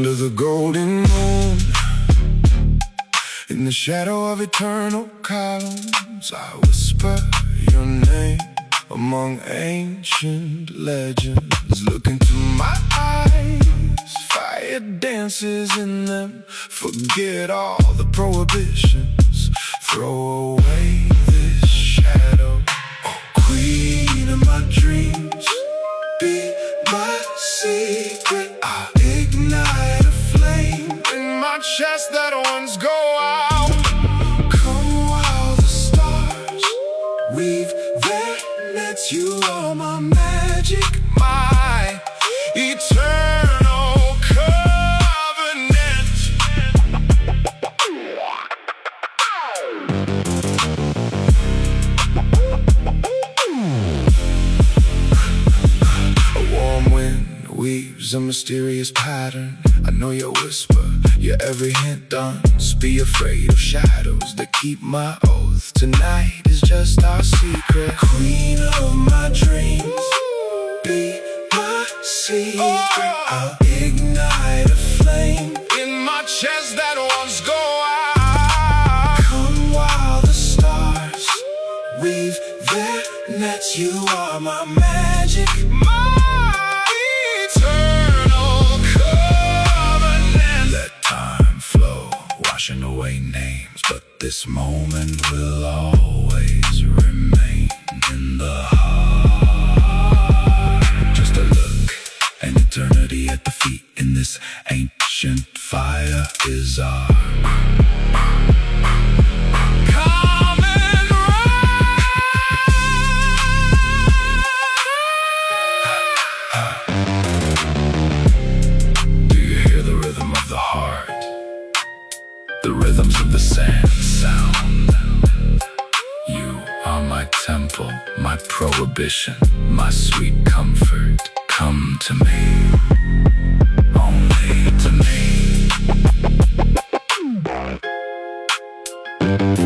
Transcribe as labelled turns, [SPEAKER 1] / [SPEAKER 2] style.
[SPEAKER 1] Under the golden moon, in the shadow of eternal columns, I whisper your name among ancient legends. Look into my eyes, fire dances in them. Forget all the prohibitions, throw away this shadow. Oh, queen of my dreams, be my secret. I ignite a flame in my chest that once go out. Come while the stars weave their nets. You are my magic, my eternal covenant. A warm wind weaves a mysterious pattern. I know your whisper, your every hint dance. Be afraid of shadows that keep my oath. Tonight is just our secret. Queen of my dreams, be my secret. I'll ignite a flame in my chest that once go out. Come while the stars weave their nets. You are my magic, my eternal covenant. Let time flow, washing away names, but this moment will always remain in the heart. Just a look, an eternity at the feet. In this ancient fire is our common right. Do you hear the rhythm of the heart? The rhythms of the sand sound. You are my temple, my prohibition, my sweet comfort. Come to me, only to me.